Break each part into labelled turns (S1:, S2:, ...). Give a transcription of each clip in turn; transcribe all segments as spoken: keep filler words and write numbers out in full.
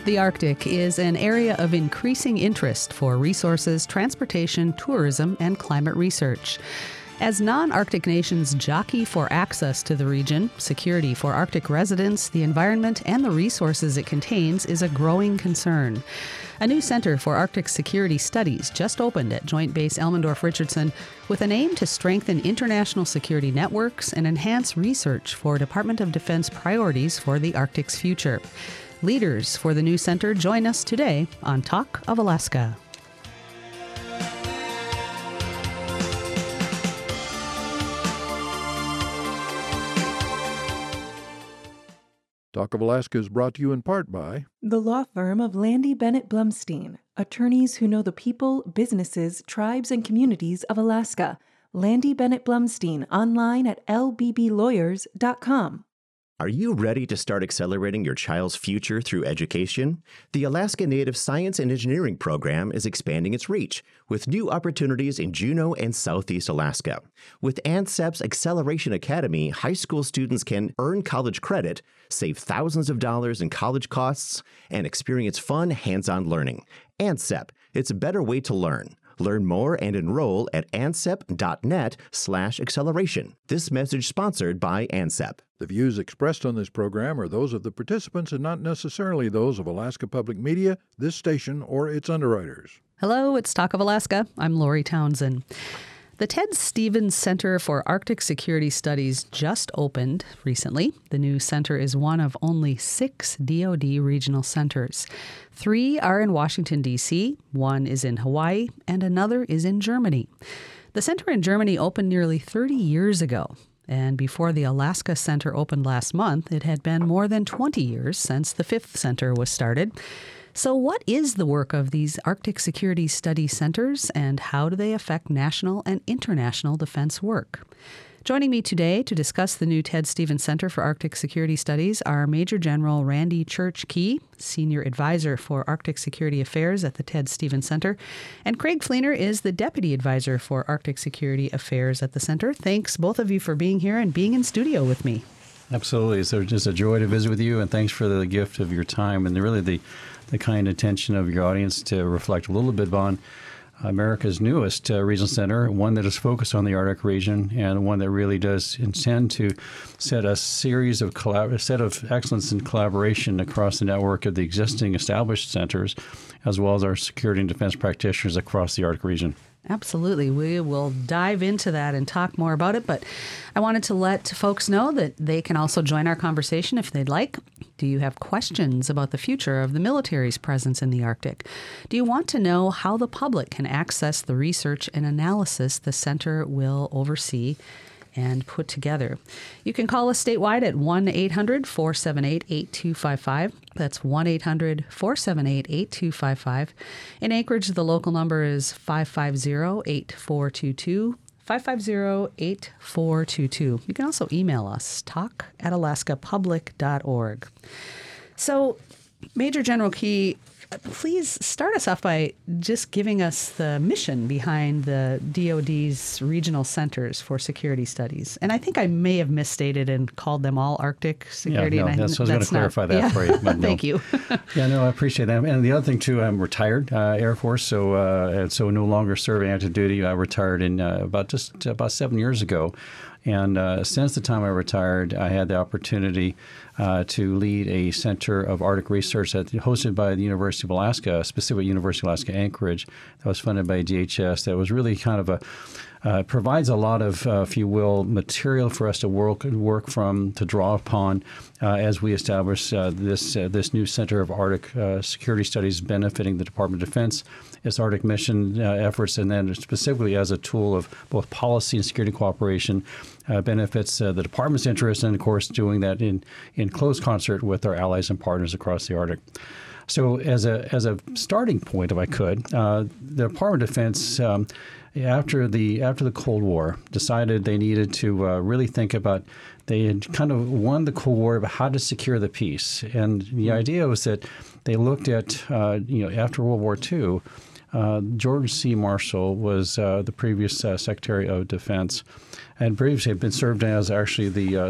S1: The Arctic is an area of increasing interest for resources, transportation, tourism, and climate research. As non-Arctic nations jockey for access to the region, security for Arctic residents, the environment, and the resources it contains is a growing concern. A new Center for Arctic Security Studies just opened at Joint Base Elmendorf-Richardson with an aim to strengthen international security networks and enhance research for Department of Defense priorities for the Arctic's future. Leaders for the new center join us today on Talk of Alaska.
S2: Talk of Alaska is brought to you in part by
S3: the law firm of Landy Bennett Blumstein, attorneys who know the people, businesses, tribes, and communities of Alaska. Landy Bennett Blumstein, online at l b b lawyers dot com.
S4: Are you ready to start accelerating your child's future through education? The Alaska Native Science and Engineering Program is expanding its reach with new opportunities in Juneau and Southeast Alaska. With ANSEP's Acceleration Academy, high school students can earn college credit, save thousands of dollars in college costs, and experience fun, hands-on learning. ANSEP, it's a better way to learn. Learn more and enroll at ansep.net slash acceleration. This message sponsored by ANSEP.
S2: The views expressed on this program are those of the participants and not necessarily those of Alaska Public Media, this station, or its underwriters.
S1: Hello, it's Talk of Alaska. I'm Lori Townsend. The Ted Stevens Center for Arctic Security Studies just opened recently. The new center is one of only six D O D regional centers. Three are in Washington, D C, one is in Hawaii, and another is in Germany. The center in Germany opened nearly thirty years ago. And before the Alaska Center opened last month, it had been more than twenty years since the fifth center was started. So what is the work of these Arctic Security Study Centers, and how do they affect national and international defense work? Joining me today to discuss the new Ted Stevens Center for Arctic Security Studies are Major General Randy Church Key, Senior Advisor for Arctic Security Affairs at the Ted Stevens Center, and Craig Fleener is the Deputy Advisor for Arctic Security Affairs at the Center. Thanks, both of you, for being here and being in studio with me.
S5: Absolutely. It's just a joy to visit with you, and thanks for the gift of your time and really the, the kind attention of your audience to reflect a little bit on America's newest uh, regional center, one that is focused on the Arctic region and one that really does intend to set a series of collab- a set of excellence and collaboration across the network of the existing established centers, as well as our security and defense practitioners across the Arctic region.
S1: Absolutely. We will dive into that and talk more about it, but I wanted to let folks know that they can also join our conversation if they'd like. Do you have questions about the future of the military's presence in the Arctic? Do you want to know how the public can access the research and analysis the center will oversee and put together? You can call us statewide at one eight hundred four seven eight eight two five five. That's one eight hundred four seven eight eight two five five. In Anchorage, the local number is five five zero eight four two two, five five zero eight four two two. You can also email us, talk at alaska public dot org. So, Major General Key, please start us off by just giving us the mission behind the D O D's regional centers for security studies. And I think I may have misstated and called them all Arctic security.
S5: Yeah, no,
S1: and I,
S5: that's, I was going to clarify
S1: not,
S5: that
S1: yeah.
S5: for you. But no.
S1: Thank you.
S5: Yeah, no, I appreciate that. And the other thing, too, I'm retired uh, Air Force, so uh, so no longer serving active duty. I retired in uh, about just about seven years ago. And uh, since the time I retired, I had the opportunity uh, to lead a center of Arctic research that hosted by the University of Alaska, specifically University of Alaska Anchorage, that was funded by D H S. That was really kind of a uh, provides a lot of, uh, if you will, material for us to work work from, to draw upon uh, as we establish uh, this uh, this new Center of Arctic uh, Security Studies benefiting the Department of Defense, its Arctic mission uh, efforts, and then specifically as a tool of both policy and security cooperation, uh, benefits uh, the department's interest, and of course doing that in, in close concert with our allies and partners across the Arctic. So as a as a starting point, if I could, uh, the Department of Defense, um, after the after the Cold War, decided they needed to uh, really think about. They had kind of won the Cold War about how to secure the peace, and the idea was that they looked at uh, you know after World War Two. Uh, George C. Marshall was uh, the previous uh, Secretary of Defense, and previously had been served as actually the uh, the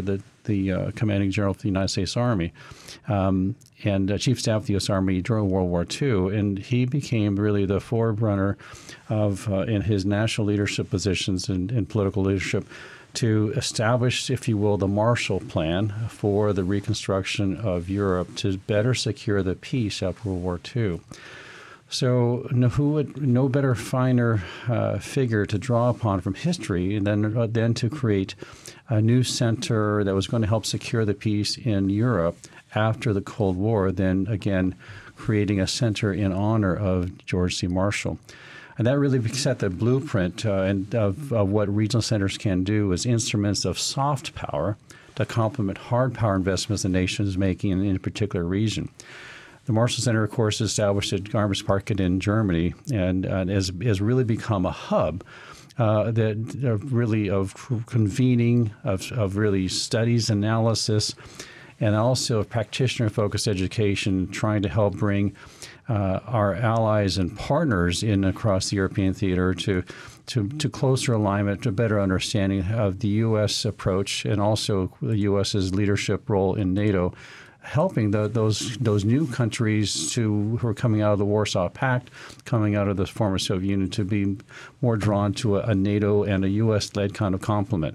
S5: the uh, commanding general of the United States Army, um, and uh, chief staff of the U S Army during World War Two. And he became really the forerunner of, uh, in his national leadership positions and, and political leadership, to establish, if you will, the Marshall Plan for the reconstruction of Europe to better secure the peace after World War Two. So no, who would, no better, finer uh, figure to draw upon from history than, uh, than to create a new center that was going to help secure the peace in Europe after the Cold War, than, again, creating a center in honor of George C. Marshall. And that really set the blueprint uh, and of, of what regional centers can do as instruments of soft power to complement hard power investments the nation is making in, in a particular region. The Marshall Center, of course, is established at Garmisch-Partenkirchen in Germany, and uh, has, has really become a hub uh, that uh, really of convening, of, of really studies, analysis, and also of practitioner-focused education, trying to help bring uh, our allies and partners in across the European theater to, to, to closer alignment, to better understanding of the U S approach, and also the U S's leadership role in NATO, helping the, those those new countries to who are coming out of the Warsaw Pact, coming out of the former Soviet Union, to be more drawn to a, a NATO and a U S-led kind of complement.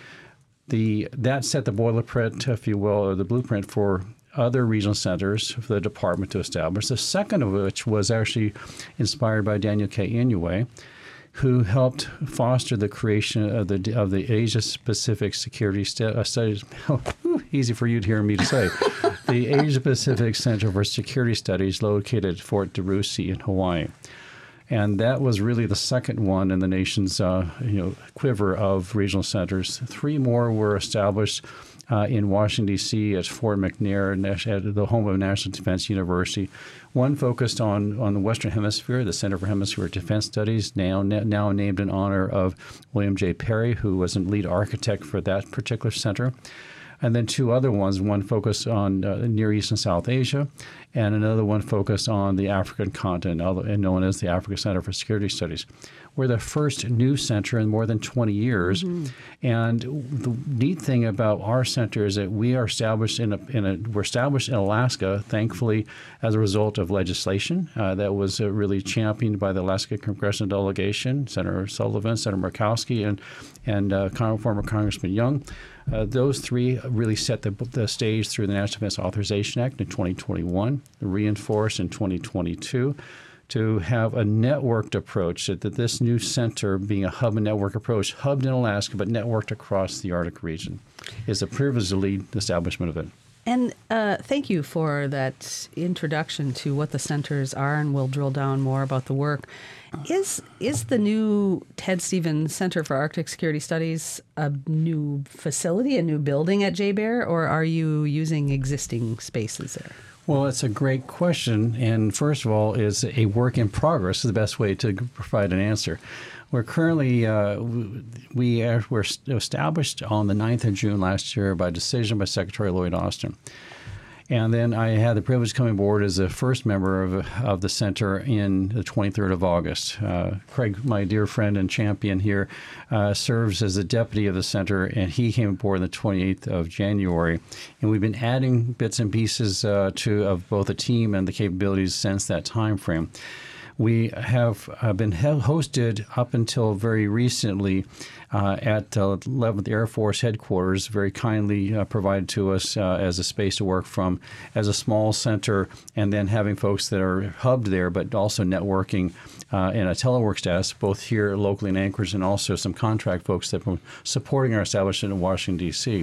S5: The that set the boilerplate, if you will, or the blueprint for other regional centers for the department to establish. The second of which was actually inspired by Daniel K. Inouye, who helped foster the creation of the of the Asia Pacific Security St- uh, Studies. Oh, easy for you to hear me to say. The Asia Pacific Center for Security Studies, located at Fort DeRussy in Hawaii. And that was really the second one in the nation's uh, you know, quiver of regional centers. Three more were established uh, in Washington, D C at Fort McNair, at the home of National Defense University. One focused on, on the Western Hemisphere, the Center for Hemispheric Defense Studies, now, now named in honor of William J. Perry, who was the lead architect for that particular center. And then two other ones, one focused on uh, Near East and South Asia, and another one focused on the African continent, known as the Africa Center for Security Studies. We're the first new center in more than twenty years. Mm-hmm. And the neat thing about our center is that we are established in a, in a we're established in Alaska, thankfully, as a result of legislation uh, that was uh, really championed by the Alaska Congressional Delegation, Senator Sullivan, Senator Murkowski, and, and uh, former Congressman Young. Uh, those three really set the, the stage through the National Defense Authorization Act in twenty twenty-one, reinforced in twenty twenty-two, to have a networked approach, that, that this new center, being a hub and network approach, hubbed in Alaska but networked across the Arctic region, is a privilege to lead the establishment of it.
S1: And uh, thank you for that introduction to what the centers are, and we'll drill down more about the work. Is is the new Ted Stevens Center for Arctic Security Studies a new facility, a new building at J B E R, or are you using existing spaces there?
S5: Well, it's a great question. And first of all, is a work in progress is the best way to provide an answer. We're currently, uh, we are, were established on the ninth of June last year by decision by Secretary Lloyd Austin. And then I had the privilege of coming aboard as the first member of, of the center in the twenty-third of August. Uh, Craig, my dear friend and champion here, uh, serves as the deputy of the center, and he came aboard on the twenty-eighth of January. And we've been adding bits and pieces uh, to of both the team and the capabilities since that time frame. We have uh, been hosted up until very recently uh, at uh, eleventh Air Force Headquarters, very kindly uh, provided to us uh, as a space to work from, as a small center, and then having folks that are hubbed there, but also networking uh, in a telework status, both here locally in Anchorage and also some contract folks that are supporting our establishment in Washington, D C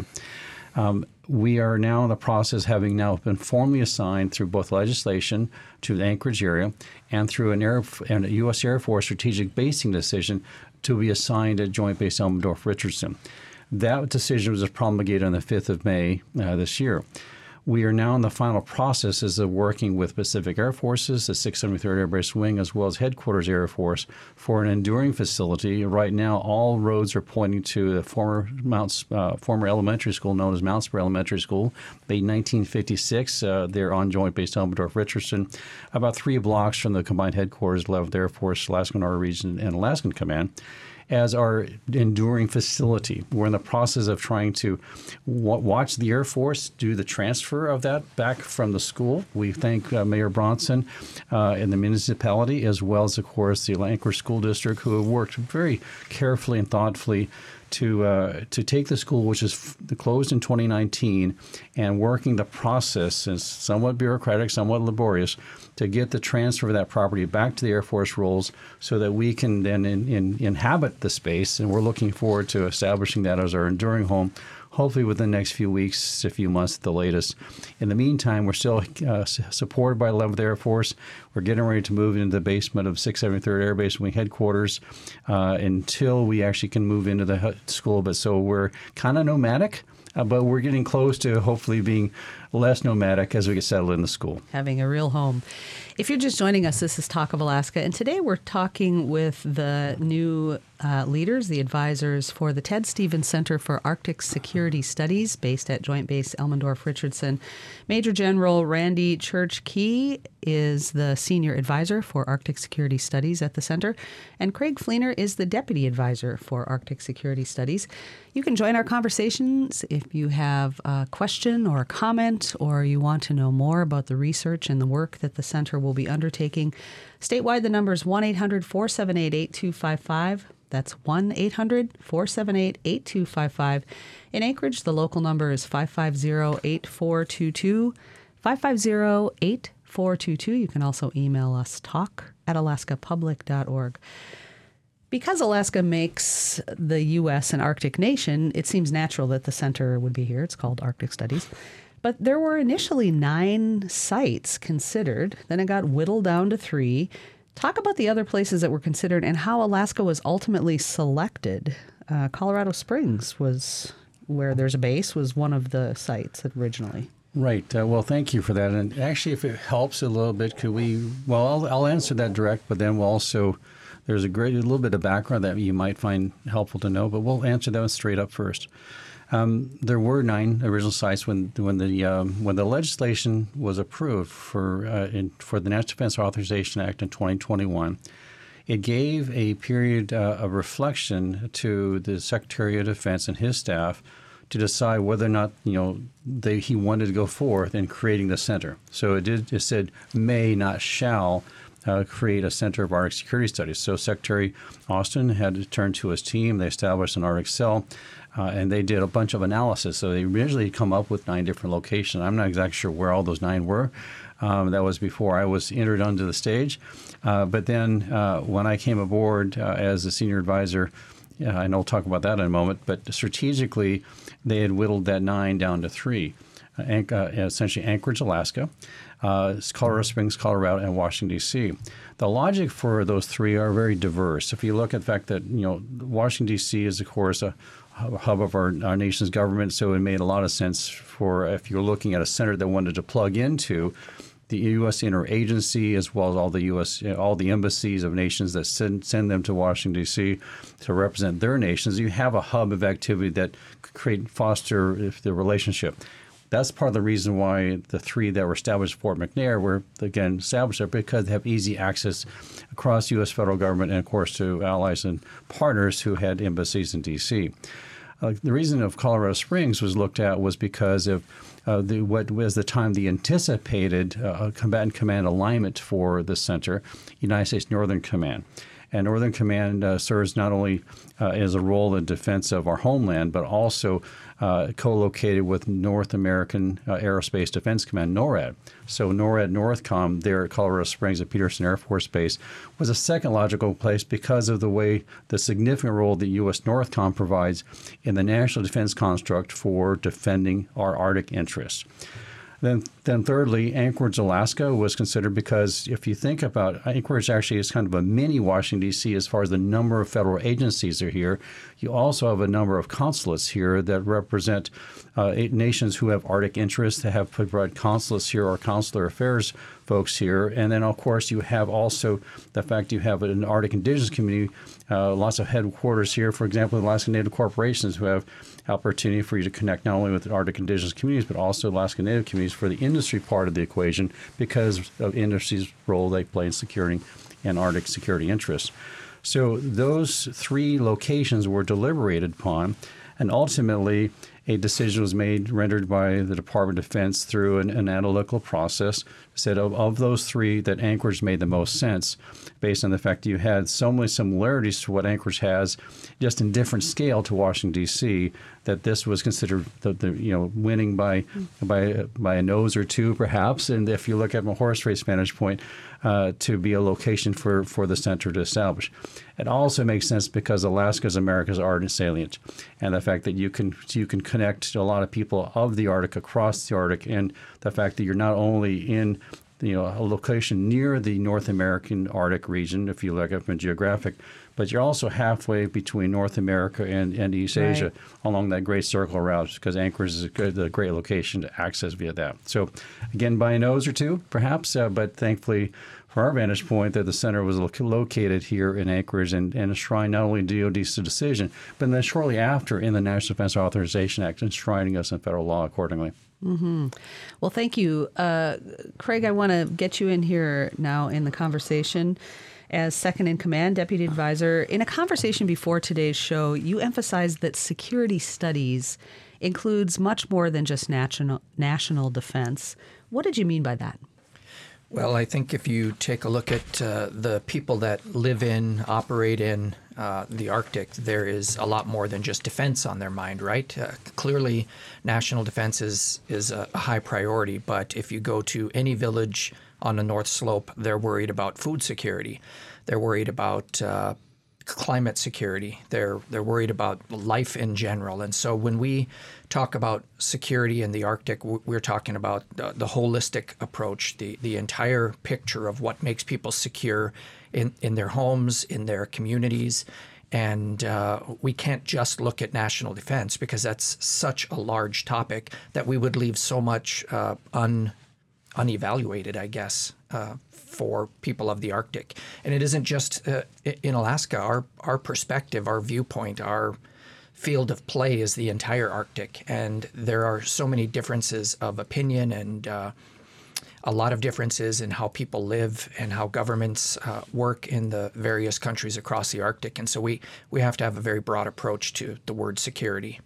S5: Um, we are now in the process, having now been formally assigned through both legislation to the Anchorage area and through an Air, and a U S Air Force strategic basing decision to be assigned at Joint Base Elmendorf-Richardson. That decision was promulgated on the fifth of May uh, this year. We are now in the final processes of working with Pacific Air Forces, the six seventy-third Air Base Wing, as well as Headquarters Air Force for an enduring facility. Right now, all roads are pointing to the former Mounts, uh, former elementary school known as Mount Spur Elementary School, made in nineteen fifty-six. Uh, they're on Joint Base Elmendorf-Richardson, about three blocks from the combined headquarters, eleventh Air Force, Alaska Northern Region, and Alaskan Command. as our enduring facility. We're in the process of trying to w- watch the Air Force do the transfer of that back from the school. We thank uh, Mayor Bronson uh, and the municipality, as well as, of course, the Anchorage School District, who have worked very carefully and thoughtfully to uh, to take the school, which is f- closed in twenty nineteen, and working the process, is somewhat bureaucratic, somewhat laborious, to get the transfer of that property back to the Air Force rolls so that we can then in, in, inhabit the space. And we're looking forward to establishing that as our enduring home, hopefully within the next few weeks, a few months at the latest. In the meantime, we're still uh, supported by eleventh Air Force. We're getting ready to move into the basement of six seventy-third Air Base Wing headquarters uh, until we actually can move into the school. But so we're kind of nomadic, uh, but we're getting close to hopefully being less nomadic as we get settled in the school.
S1: Having a real home. If you're just joining us, this is Talk of Alaska, and today we're talking with the new uh, leaders, the advisors for the Ted Stevens Center for Arctic Security Studies, based at Joint Base Elmendorf-Richardson. Major General Randy Church-Key is the senior advisor for Arctic Security Studies at the center, and Craig Fleener is the deputy advisor for Arctic Security Studies. You can join our conversations if you have a question or a comment, or you want to know more about the research and the work that the center will be undertaking. Statewide, the number is one eight hundred four seven eight eight two five five. That's one eight hundred four seven eight eight two five five. In Anchorage, the local number is five five zero eight four two two, five five zero eight four two two. You can also email us, talk at alaska public dot org. Because Alaska makes the U S an Arctic nation, it seems natural that the center would be here. It's called Arctic Studies. But there were initially nine sites considered. Then it got whittled down to three. Talk about the other places that were considered and how Alaska was ultimately selected. Uh, Colorado Springs was where there's a base, was one of the sites originally.
S5: Right. Uh, well, thank you for that. And actually, if it helps a little bit, could we, well, I'll, I'll answer that direct, but then we'll also, there's a great a little bit of background that you might find helpful to know, but we'll answer that one straight up first. Um, there were nine original sites when when the um, when the legislation was approved for uh, in, for the National Defense Authorization Act in twenty twenty-one. It gave a period uh, of reflection to the Secretary of Defense and his staff to decide whether or not you know they, he wanted to go forth in creating the center. So it did. It said may, not shall, Uh, create a Center of Arctic Security Studies. So Secretary Austin had to turn to his team. They established an Arctic cell, uh, and they did a bunch of analysis. So they originally come up with nine different locations. I'm not exactly sure where all those nine were. Um, that was before I was entered onto the stage. Uh, but then uh, when I came aboard uh, as a senior advisor, uh, and I'll talk about that in a moment, but strategically, they had whittled that nine down to three. Uh, An- uh, essentially Anchorage, Alaska, uh, Colorado Springs, Colorado, and Washington, D C. The logic for those three are very diverse. If you look at the fact that, you know, Washington, D C is, of course, a hub of our, our nation's government, so it made a lot of sense for if you're looking at a center that wanted to plug into the U S interagency, as well as all the U S, all the embassies of nations that send send them to Washington, D C to represent their nations. You have a hub of activity that could create, foster the relationship. That's part of the reason why the three that were established at Fort McNair were, again, established there, because they have easy access across U S federal government and, of course, to allies and partners who had embassies in D C. Uh, the reason of Colorado Springs was looked at was because of uh, the, what was the time the anticipated uh, combatant command alignment for the center, United States Northern Command. And Northern Command uh, serves not only uh, as a role in defense of our homeland, but also uh, co-located with North American uh, Aerospace Defense Command, NORAD. So NORAD Northcom there at Colorado Springs at Peterson Air Force Base was a second logical place because of the way the significant role that U S Northcom provides in the national defense construct for defending our Arctic interests. Then, then thirdly, Anchorage, Alaska was considered because if you think about Anchorage, actually is kind of a mini Washington, D C as far as the number of federal agencies are here. You also have a number of consulates here that represent uh, nations who have Arctic interests, that have provided consulates here or consular affairs folks here. And then, of course, you have also the fact you have an Arctic indigenous community, uh, lots of headquarters here, for example, Alaska Native corporations who have opportunity for you to connect not only with the Arctic indigenous communities, but also Alaska Native communities for the industry part of the equation because of industry's role they play in securing and Arctic security interests. So those three locations were deliberated upon, and ultimately a decision was made, rendered by the Department of Defense through an, an analytical process, said of, of those three that Anchorage made the most sense based on the fact that you had so many similarities to what Anchorage has, just in different scale to Washington, D C, that this was considered the, the you know winning by by by a nose or two perhaps. And if you look at from a horse race vantage point, uh, to be a location for, for the center to establish. It also makes sense because Alaska is America's ardent salient, and the fact that you can you can connect to a lot of people of the Arctic across the Arctic, and the fact that you're not only in you know a location near the North American Arctic region, if you look up in geographic, but you're also halfway between North America and, and East
S1: Right.
S5: Asia along that Great Circle route, because Anchorage is a, good, a great location to access via that. So again, by a nose or two, perhaps, uh, but thankfully from our vantage point that the center was lo- located here in Anchorage and, and enshrined not only D O D's decision, but then shortly after in the National Defense Authorization Act, enshrining us in federal law accordingly.
S1: Mm-hmm. Well, thank you. Uh, Craig, I want to get you in here now in the conversation as second in command, deputy advisor. In a conversation before today's show, you emphasized that security studies includes much more than just national national defense. What did you mean by that?
S6: Well, I think if you take a look at uh, the people that live in, operate in uh, the Arctic, there is a lot more than just defense on their mind, right? Uh, clearly, national defense is, is a high priority, but if you go to any village on the North Slope, they're worried about food security. They're worried about uh, climate security. They're they're worried about life in general. And so when we talk about security in the Arctic, we're talking about the, the holistic approach, the, the entire picture of what makes people secure in, in their homes, in their communities. And uh, we can't just look at national defense because that's such a large topic that we would leave so much uh, un, unevaluated, I guess, uh, for people of the Arctic. And it isn't just uh, in Alaska. Our, our perspective, our viewpoint, our field of play is the entire Arctic. And there are so many differences of opinion and uh, a lot of differences in how people live and how governments uh, work in the various countries across the Arctic. And so we, we have to have a very broad approach to the word security.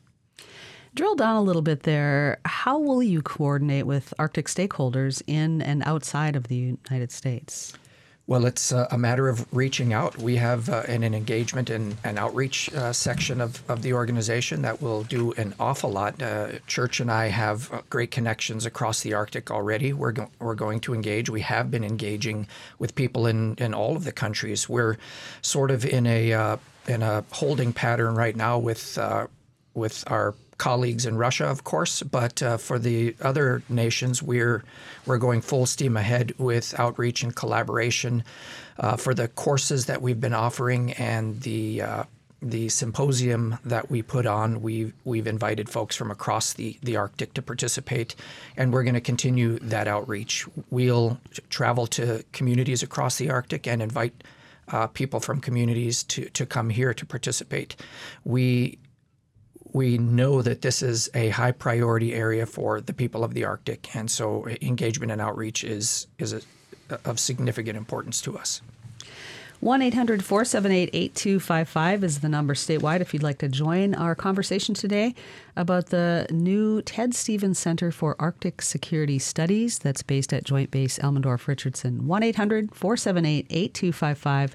S1: Drill down a little bit there. How will you coordinate with Arctic stakeholders in and outside of the United States?
S6: Well, it's uh, a matter of reaching out. We have uh, an, an engagement and an outreach uh, section of, of the organization that will do an awful lot. Uh, Church and I have uh, great connections across the Arctic already. We're, go- we're going to engage. We have been engaging with people in, in all of the countries. We're sort of in a uh, in a holding pattern right now with uh, with our colleagues in Russia, of course, but uh, for the other nations, we're we're going full steam ahead with outreach and collaboration uh, for the courses that we've been offering and the uh, the symposium that we put on. We've we've invited folks from across the the Arctic to participate, and we're going to continue that outreach. We'll travel to communities across the Arctic and invite uh, people from communities to to come here to participate. We We know that this is a high priority area for the people of the Arctic, and so engagement and outreach is is a, of significant importance to us.
S1: one eight hundred four seven eight eight two five five is the number statewide if you'd like to join our conversation today about the new Ted Stevens Center for Arctic Security Studies that's based at Joint Base Elmendorf-Richardson. one eight hundred four seven eight eight two five five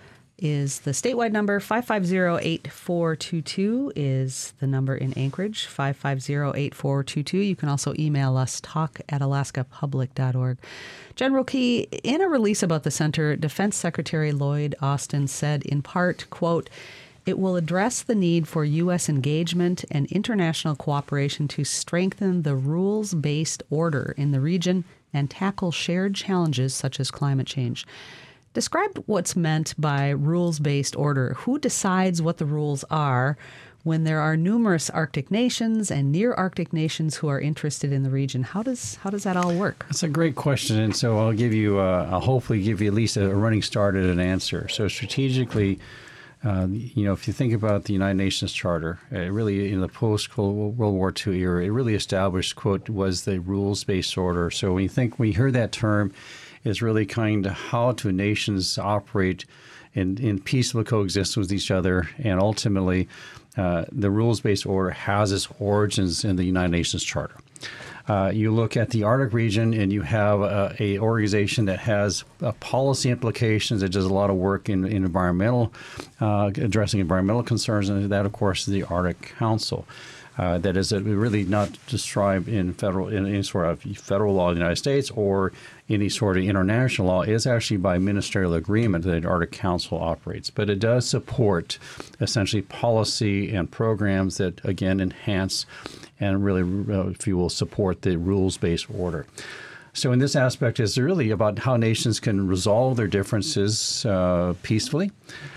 S1: is the statewide number. five five zero eight four two two is the number in Anchorage, five five zero eight four two two. You can also email us, talk at alaska public dot org. General Key, in a release about the center, Defense Secretary Lloyd Austin said in part, quote, "It will address the need for U S engagement and international cooperation to strengthen the rules-based order in the region and tackle shared challenges such as climate change." Describe what's meant by rules-based order. Who decides what the rules are when there are numerous Arctic nations and near Arctic nations who are interested in the region? How does how does that all work?
S5: That's a great question, and so I'll give you, uh, I'll hopefully give you at least a running start at an answer. So strategically, uh, you know, if you think about the United Nations Charter, it really in the post-World War Two era, it really established, quote, was the rules-based order. So when you think, when you hear that term, is really kind of how do nations operate in, in peaceful coexistence with each other. And ultimately, uh, the rules-based order has its origins in the United Nations Charter. Uh, you look at the Arctic region, and you have a, a organization that has uh, policy implications. It does a lot of work in, in environmental, uh, addressing environmental concerns, and that, of course, is the Arctic Council. Uh, that is really not described in federal in any sort of federal law in the United States or any sort of international law. It's actually by ministerial agreement that the Arctic Council operates. But it does support essentially policy and programs that, again, enhance and really, uh, if you will, support the rules-based order. So in this aspect, it's really about how nations can resolve their differences uh, peacefully,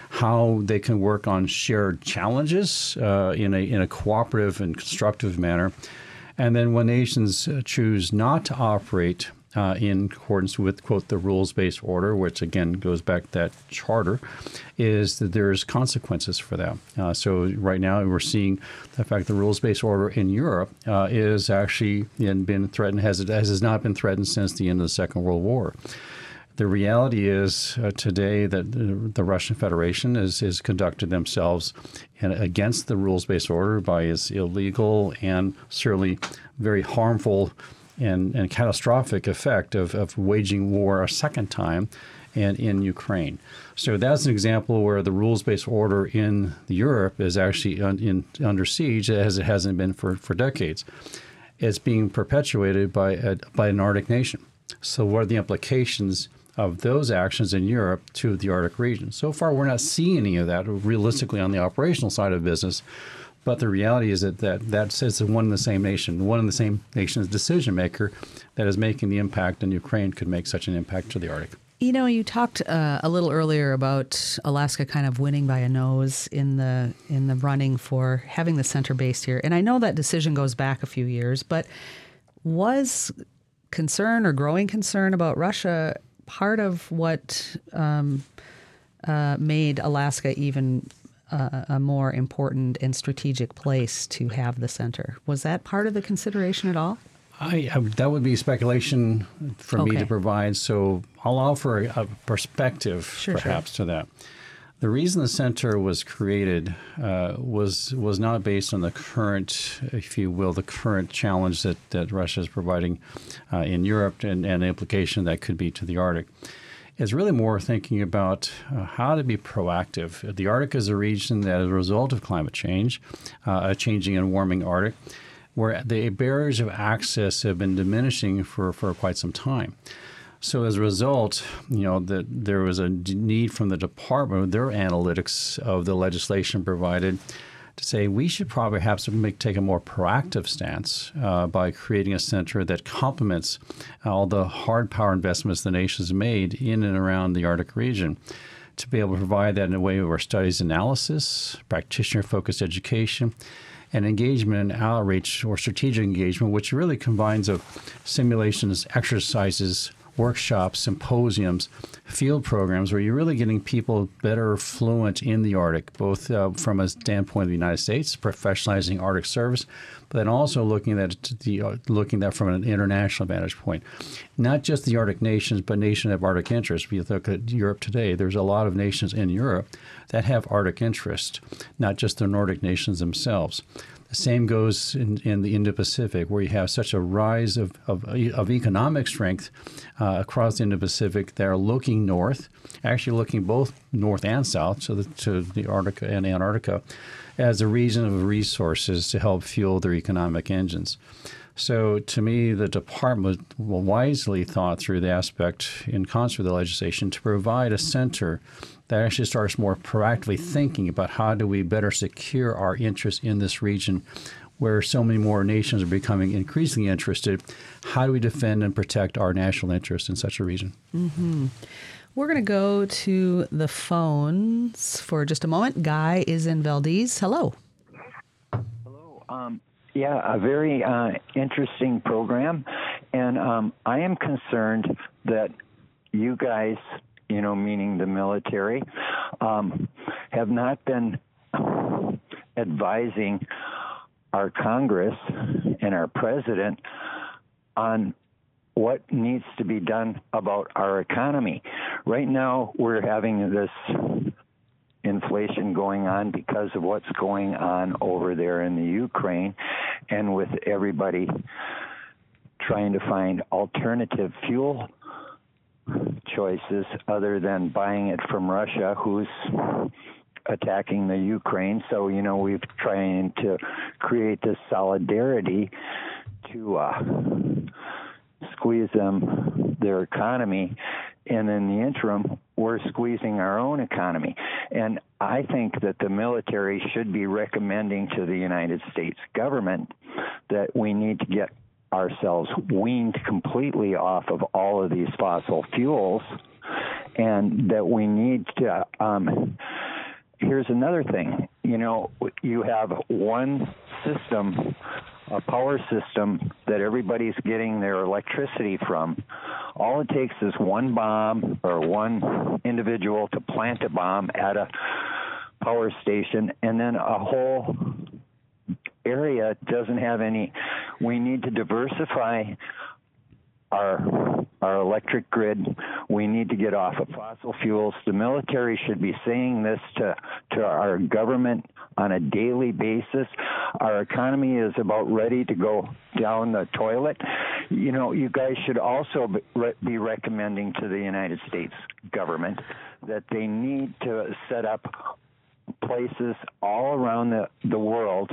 S5: how they can work on shared challenges uh, in a in a cooperative and constructive manner. And then when nations uh, choose not to operate uh, in accordance with, quote, the rules-based order, which again goes back to that charter, is that there's consequences for that. Uh, so right now we're seeing the fact the rules-based order in Europe uh, is actually been threatened, has, as has not been threatened since the end of the Second World War. The reality is uh, today that the, the Russian Federation is, is conducted themselves in, against the rules-based order by its illegal and certainly very harmful and, and catastrophic effect of, of waging war a second time and in Ukraine. So that's an example where the rules-based order in Europe is actually un, in, under siege as it hasn't been for, for decades. It's being perpetuated by, a, by an Arctic nation. So what are the implications of those actions in Europe to the Arctic region? So far, we're not seeing any of that realistically on the operational side of business. But the reality is that that, that says one and the same nation, one and the same nation's decision maker that is making the impact in Ukraine could make such an impact to the Arctic.
S1: You know, you talked uh, a little earlier about Alaska kind of winning by a nose in the in the running for having the center based here. And I know that decision goes back a few years, but was concern or growing concern about Russia part of what um, uh, made Alaska even uh, a more important and strategic place to have the center? Was that part of the consideration at all?
S5: I, I that would be speculation for
S1: okay.
S5: me to provide. So I'll offer a, a perspective,
S1: sure,
S5: perhaps,
S1: sure.
S5: to that. The reason the center was created uh, was was not based on the current, if you will, the current challenge that, that Russia is providing uh, in Europe and, and the implication that could be to the Arctic. It's really more thinking about uh, how to be proactive. The Arctic is a region that, as a result of climate change, uh, a changing and warming Arctic, where the barriers of access have been diminishing for, for quite some time. So as a result, you know, that there was a need from the department, their analytics of the legislation provided, to say we should probably have to make, take a more proactive stance uh, by creating a center that complements all the hard power investments the nation's made in and around the Arctic region, to be able to provide that in a way where studies analysis, practitioner-focused education, and engagement and outreach or strategic engagement, which really combines of simulations, exercises, workshops, symposiums, field programs, where you're really getting people better fluent in the Arctic, both uh, from a standpoint of the United States, professionalizing Arctic service, but then also looking at the uh, looking at from an international vantage point. Not just the Arctic nations, but nations of Arctic interest. If you look at Europe today, there's a lot of nations in Europe that have Arctic interest, not just the Nordic nations themselves. The same goes in, in the Indo-Pacific, where you have such a rise of, of, of economic strength uh, across the Indo-Pacific. They're looking north, actually looking both north and south, so the, to the Arctic and Antarctica, as a region of resources to help fuel their economic engines. So to me, the department wisely thought through the aspect in concert with the legislation to provide a center that actually starts more proactively thinking about how do we better secure our interests in this region where so many more nations are becoming increasingly interested. How do we defend and protect our national interests in such a region?
S1: Mm-hmm. We're going to go to the phones for just a moment. Guy is in Valdez. Hello.
S7: Hello. Um, yeah, a very uh, interesting program. And um, I am concerned that you guys, you know, meaning the military, um, have not been advising our Congress and our president on what needs to be done about our economy. Right now, we're having this inflation going on because of what's going on over there in the Ukraine, and with everybody trying to find alternative fuel choices other than buying it from Russia, who's attacking the Ukraine. So, you know, we've trying to create this solidarity to uh, squeeze them, their economy. And in the interim, we're squeezing our own economy. And I think that the military should be recommending to the United States government that we need to get ourselves weaned completely off of all of these fossil fuels, and that we need to, um, here's another thing, you know, you have one system, a power system that everybody's getting their electricity from. All it takes is one bomb or one individual to plant a bomb at a power station, and then a whole area doesn't have any. We need to diversify our our electric grid. We need to get off of fossil fuels. The military should be saying this to to our government on a daily basis. Our economy is about ready to go down the toilet. You know, you guys should also be recommending to the United States government that they need to set up places all around the, the world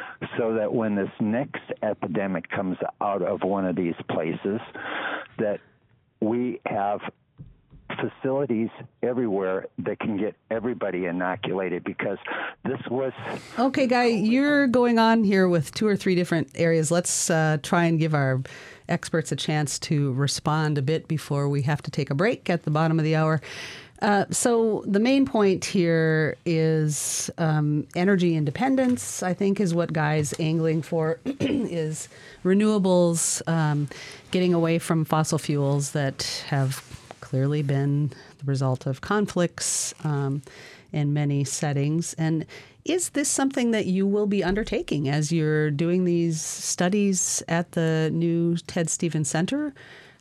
S7: so that when this next epidemic comes out of one of these places, that we have facilities everywhere that can get everybody inoculated, because this was...
S1: Okay, Guy, you're going on here with two or three different areas. Let's uh, try and give our experts a chance to respond a bit before we have to take a break at the bottom of the hour. Uh, so the main point here is um, energy independence, I think, is what Guy's angling for, is renewables, um, getting away from fossil fuels that have clearly been the result of conflicts um, in many settings. And is this something that you will be undertaking as you're doing these studies at the new Ted Stevens Center?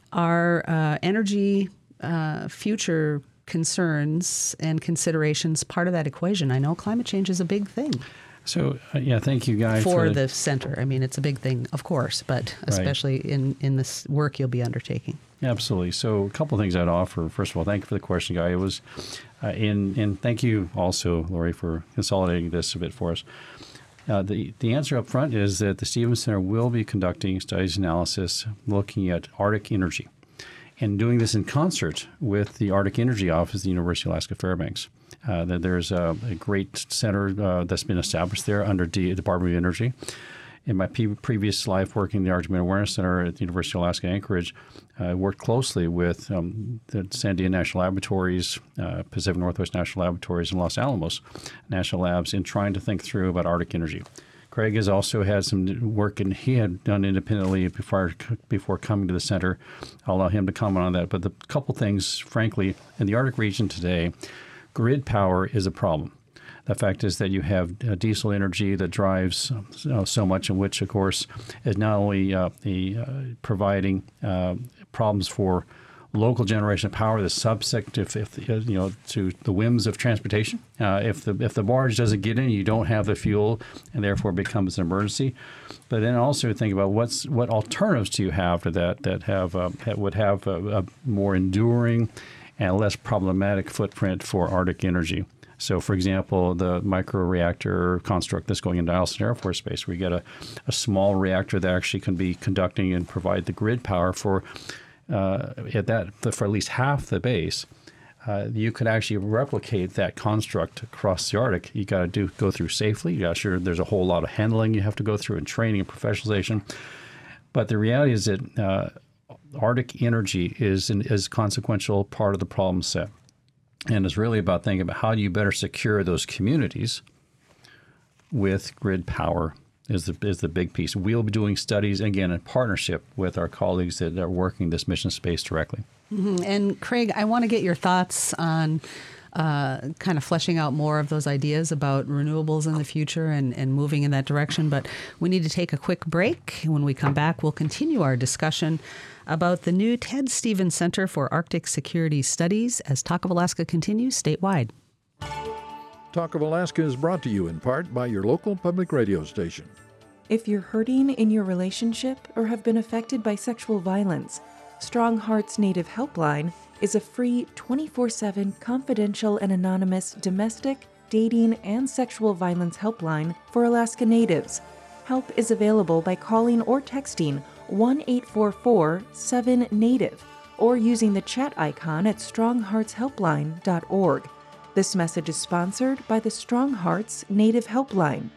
S1: Are uh, energy uh, future concerns and considerations part of that equation? I know climate change is a big thing.
S5: So, uh, yeah, thank you, Guy.
S1: For,
S5: for
S1: the, the center. I mean, it's a big thing, of course, but especially right. in, in this work you'll be undertaking.
S5: Absolutely. So a couple of things I'd offer. First of all, thank you for the question, Guy. It was, uh, in, and thank you also, Lori, for consolidating this a bit for us. Uh, the, the answer up front is that the Stevens Center will be conducting studies analysis looking at Arctic energy, and doing this in concert with the Arctic Energy Office at the University of Alaska Fairbanks. Uh, there's a, a great center uh, that's been established there under the Department of Energy. In my pe- previous life working in the Arctic Awareness Center at the University of Alaska Anchorage, I uh, worked closely with um, the Sandia National Laboratories, uh, Pacific Northwest National Laboratories, and Los Alamos National Labs in trying to think through about Arctic energy. Craig has also had some work and he had done independently before before coming to the center. I'll allow him to comment on that. But the couple things, frankly, in the Arctic region today, grid power is a problem. The fact is that you have uh, diesel energy that drives uh, so much, in which, of course, is not only uh, the, uh, providing uh, problems for local generation of power that's subject if, if you know to the whims of transportation. Uh, if the if the barge doesn't get in, you don't have the fuel, and therefore it becomes an emergency. But then also think about what's what alternatives do you have to that that have uh, that would have a, a more enduring and less problematic footprint for Arctic energy. So, for example, the microreactor construct that's going into Eielson Air Force Base, where you get a, a small reactor that actually can be conducting and provide the grid power for uh, at that for at least half the base. Uh, you could actually replicate that construct across the Arctic. You got to do go through safely. You got sure there's a whole lot of handling you have to go through and training and professionalization. But the reality is that uh, Arctic energy is an is consequential part of the problem set. And it's really about thinking about how do you better secure those communities with grid power is the is the big piece. We'll be doing studies, again, in partnership with our colleagues that are working this mission space directly.
S1: Mm-hmm. And Craig, I want to get your thoughts on uh, kind of fleshing out more of those ideas about renewables in the future and, and moving in that direction. But we need to take a quick break. When we come back, we'll continue our discussion about the new Ted Stevens Center for Arctic Security Studies as Talk of Alaska continues statewide.
S2: Talk of Alaska is brought to you in part by your local public radio station.
S3: If you're hurting in your relationship or have been affected by sexual violence, Strong Hearts Native Helpline is a free twenty-four seven confidential and anonymous domestic, dating, and sexual violence helpline for Alaska Natives. Help is available by calling or texting one eight four four seven NATIVE or using the chat icon at strong hearts helpline dot org. This message is sponsored by the Strong Hearts Native Helpline.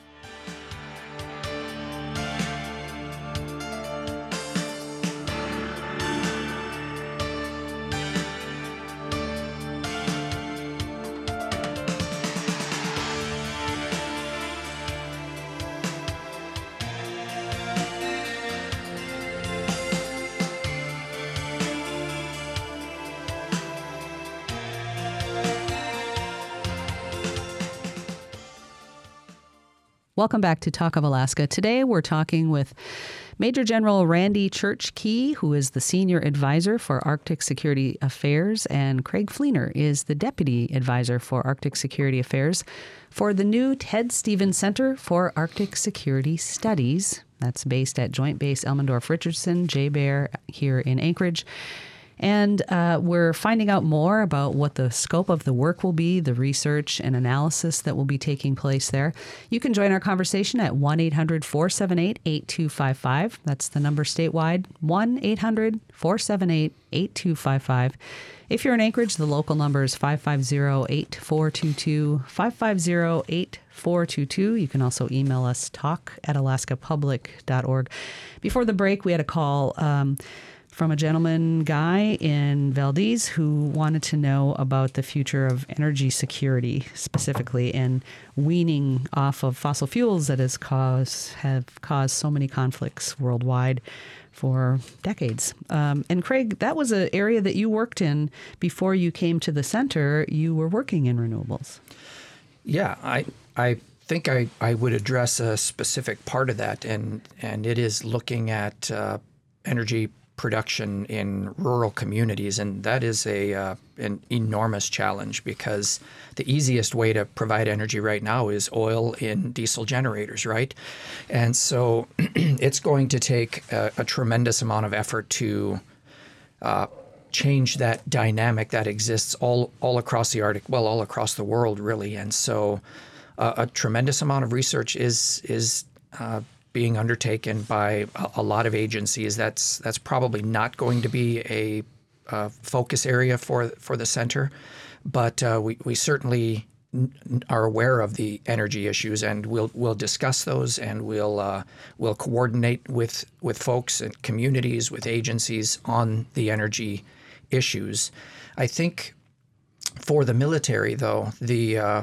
S1: Welcome back to Talk of Alaska. Today we're talking with Major General Randy Church Key, who is the Senior Advisor for Arctic Security Affairs, and Craig Fleener is the Deputy Advisor for Arctic Security Affairs for the new Ted Stevens Center for Arctic Security Studies. That's based at Joint Base Elmendorf-Richardson, J-Bear here in Anchorage. And uh, we're finding out more about what the scope of the work will be, the research and analysis that will be taking place there. You can join our conversation at one eight hundred four seven eight eight two five five. That's the number statewide, one eight hundred four seven eight eight two five five. If you're in Anchorage, the local number is five five zero eight four two two, five five zero eight four two two. You can also email us, talk at alaska public dot org. Before the break, we had a call um, from a gentleman, Guy, in Valdez, who wanted to know about the future of energy security specifically and weaning off of fossil fuels that has caused, have caused so many conflicts worldwide for decades. Um, and Craig, that was an area that you worked in before you came to the center. You were working in renewables.
S6: Yeah, I I think I, I would address a specific part of that, and, and it is looking at uh, energy production in rural communities, and that is a uh, an enormous challenge because the easiest way to provide energy right now is oil in diesel generators, right? And so it's going to take a, a tremendous amount of effort to uh, change that dynamic that exists all all across the Arctic, well, all across the world, really. And so uh, a tremendous amount of research is is uh, being undertaken by a, a lot of agencies. That's that's probably not going to be a, a focus area for for the center, but uh, we we certainly n- are aware of the energy issues, and we'll we'll discuss those, and we'll uh, we'll coordinate with with folks and communities, with agencies on the energy issues. I think for the military, though, the uh,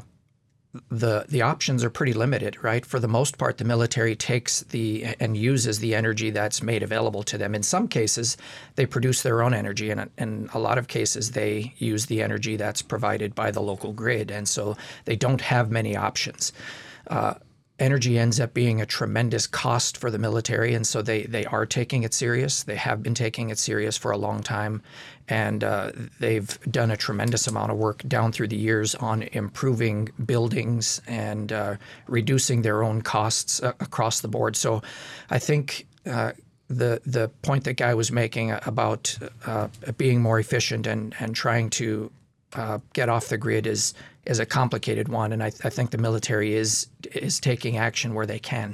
S6: the the options are pretty limited, right? For the most part, the military takes the and uses the energy that's made available to them. In some cases, they produce their own energy, and in a lot of cases, they use the energy that's provided by the local grid, and so they don't have many options. Uh, Energy ends up being a tremendous cost for the military, and so they, they are taking it serious. They have been taking it serious for a long time, and uh, they've done a tremendous amount of work down through the years on improving buildings and uh, reducing their own costs uh, across the board. So I think uh, the the point that Guy was making about uh, being more efficient and, and trying to uh, get off the grid is is a complicated one, and I, I think the military is is taking action where they can.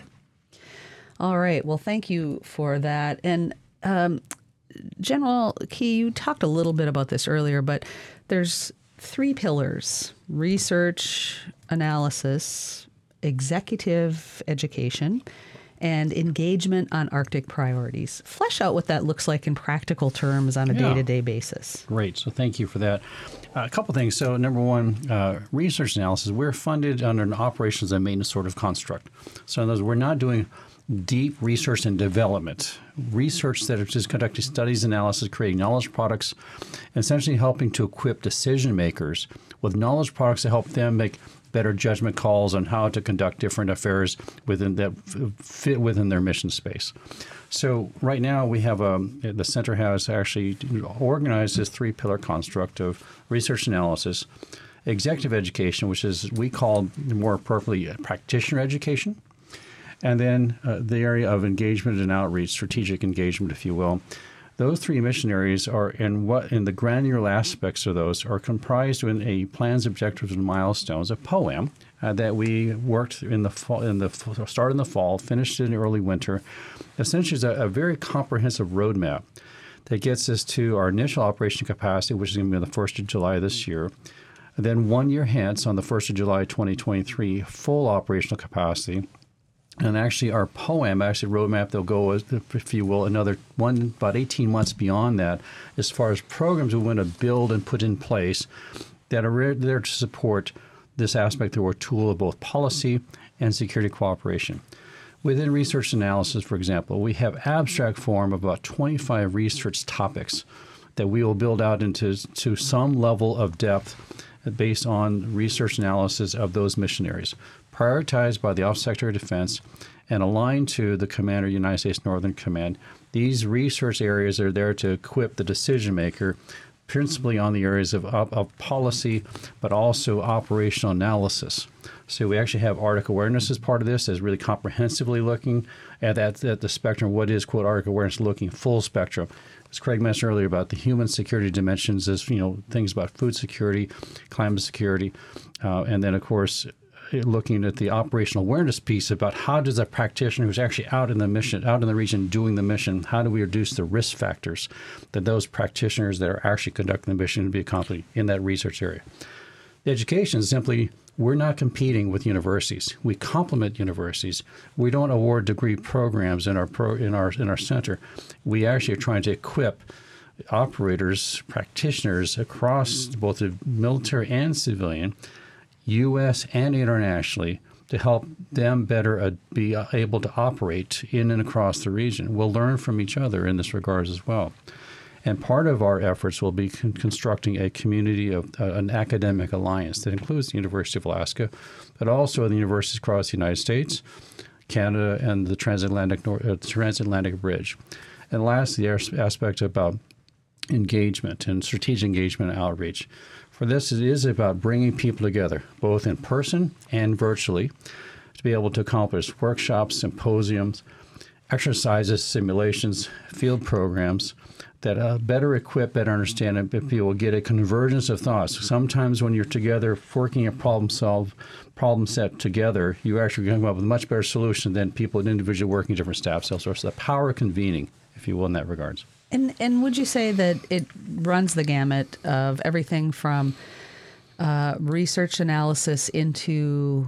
S1: All right. Well, thank you for that. And um, General Key, you talked a little bit about this earlier, but there's three pillars: research, analysis, executive education, and engagement on Arctic priorities. Flesh out what that looks like in practical terms on a
S5: Yeah.
S1: day-to-day basis.
S5: Great. So thank you for that. Uh, a couple things. So number one, uh, research analysis. We're funded under an operations and maintenance sort of construct. So in other words, we're not doing deep research and development. Research that is just conducting studies, analysis, creating knowledge products, and essentially helping to equip decision makers with knowledge products to help them make better judgment calls on how to conduct different affairs within that fit within their mission space. So right now we have a, the center has actually organized this three-pillar construct of research analysis, executive education, which is we call more appropriately practitioner education, and then uh, the area of engagement and outreach, strategic engagement, if you will. Those three mission areas are in what in the granular aspects of those are comprised in a plans, objectives, and milestones, a POAM, uh, that we worked in the fall, in the start in the fall, finished in early winter. Essentially, is a, a very comprehensive roadmap that gets us to our initial operation capacity, which is going to be on the first of July this year. And then one year hence, on the first of July twenty twenty-three, full operational capacity. And actually, our POAM, actually roadmap, they'll go, if you will, another one, about eighteen months beyond that, as far as programs we want to build and put in place that are there to support this aspect of our tool of both policy and security cooperation. Within research analysis, for example, we have abstract form of about twenty-five research topics that we will build out into to some level of depth based on research analysis of those mission areas, prioritized by the Office of Secretary of Defense and aligned to the Commander of the United States Northern Command. These research areas are there to equip the decision maker, principally on the areas of, of, of policy, but also operational analysis. So we actually have Arctic awareness as part of this, as really comprehensively looking at, at, at the spectrum. What is, quote, Arctic awareness looking full spectrum? As Craig mentioned earlier about the human security dimensions, as you know, things about food security, climate security, uh, and then, of course, looking at the operational awareness piece about how does a practitioner who's actually out in the mission, out in the region doing the mission, how do we reduce the risk factors that those practitioners that are actually conducting the mission to be accomplished in that research area? The education is simply, we're not competing with universities. We complement universities. We don't award degree programs in our pro, in our in our center. We actually are trying to equip operators, practitioners across both the military and civilian, U S and internationally, to help them better uh, be able to operate in and across the region. We'll learn from each other in this regard as well. And part of our efforts will be con- constructing a community of uh, an academic alliance that includes the University of Alaska, but also the universities across the United States, Canada, and the transatlantic Nor- uh, transatlantic bridge. And lastly, the aspect about engagement and strategic engagement and outreach. For this, it is about bringing people together, both in person and virtually, to be able to accomplish workshops, symposiums, exercises, simulations, field programs that uh, better equip, better understand, and people get a convergence of thoughts. Sometimes when you're together working a problem solve, problem set together, you actually come up with a much better solution than people individually working different staff cells. So the power of convening, if you will, in that regards.
S1: And and would you say that it runs the gamut of everything from uh, research analysis into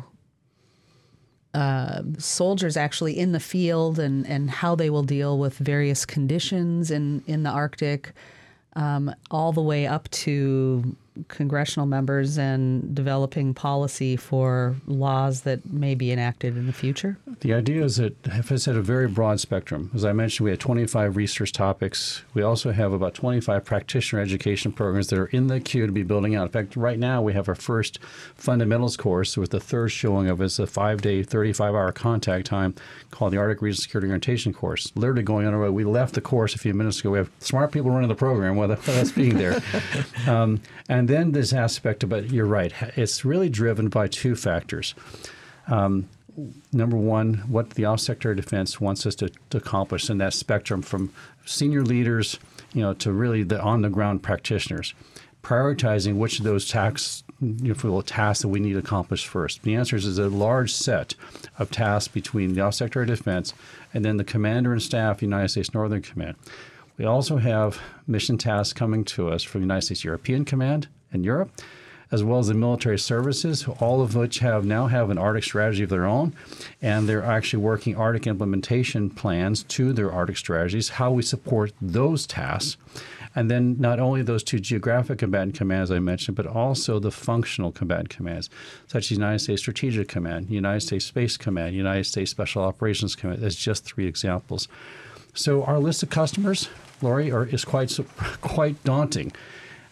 S1: uh, soldiers actually in the field and, and how they will deal with various conditions in, in the Arctic, um, all the way up to congressional members and developing policy for laws that may be enacted in the future?
S5: The idea is that it's at a very broad spectrum. As I mentioned, we have twenty-five research topics. We also have about twenty-five practitioner education programs that are in the queue to be building out. In fact, right now we have our first fundamentals course with the third showing of it's a five-day, thirty-five hour contact time called the Arctic Regional Security Orientation Course. Literally going on our way. We left the course a few minutes ago. We have smart people running the program without us being there. um, and then this aspect of it, you're right, it's really driven by two factors. Um, number one, what the Office of Secretary of Defense wants us to, to accomplish in that spectrum from senior leaders, you know, to really the on-the-ground practitioners, prioritizing which of those tasks, if we will, tasks that we need to accomplish first. The answer is, is a large set of tasks between the Office of Secretary of Defense and then the Commander and Staff of the United States Northern Command. We also have mission tasks coming to us from the United States European Command in Europe, as well as the military services, all of which have now have an Arctic strategy of their own, and they're actually working Arctic implementation plans to their Arctic strategies, how we support those tasks. And then not only those two geographic combatant commands I mentioned, but also the functional combatant commands, such as United States Strategic Command, United States Space Command, United States Special Operations Command. That's just three examples. So our list of customers, Lori, are, is quite quite daunting.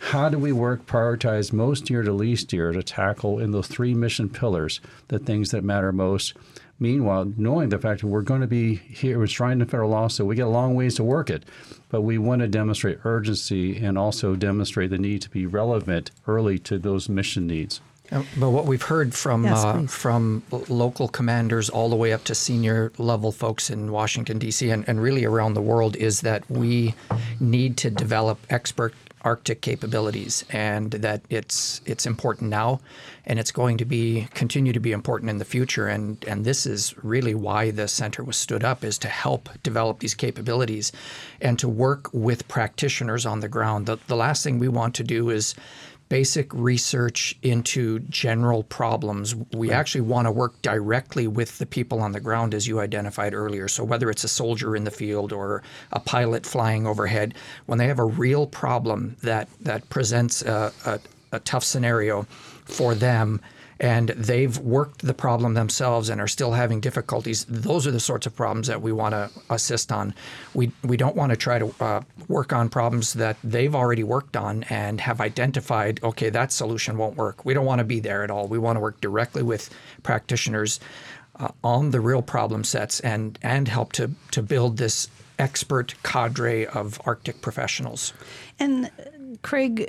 S5: how do we work, prioritize most year to least year to tackle in those three mission pillars the things that matter most. Meanwhile, knowing the fact that we're going to be here enshrined in federal law, so we get a long ways to work it, but we want to demonstrate urgency and also demonstrate the need to be relevant early to those mission needs.
S6: Uh, But what we've heard from
S1: Yes,
S6: uh,
S1: please.
S6: from l- local commanders all the way up to senior level folks in Washington, D C, and, and really around the world is that we need to develop expert Arctic capabilities, and that it's it's important now, and it's going to be continue to be important in the future. And and this is really why the center was stood up, is to help develop these capabilities, and to work with practitioners on the ground. The, the last thing we want to do is basic research into general problems. We actually want to work directly with the people on the ground, as you identified earlier. So whether it's a soldier in the field or a pilot flying overhead, when they have a real problem that, that presents a, a, a tough scenario for them, and they've worked the problem themselves and are still having difficulties, those are the sorts of problems that we want to assist on. We we don't want to try to uh, work on problems that they've already worked on and have identified, okay, that solution won't work. We don't want to be there at all. We want to work directly with practitioners uh, on the real problem sets and, and help to, to build this expert cadre of Arctic professionals.
S1: And uh, Craig,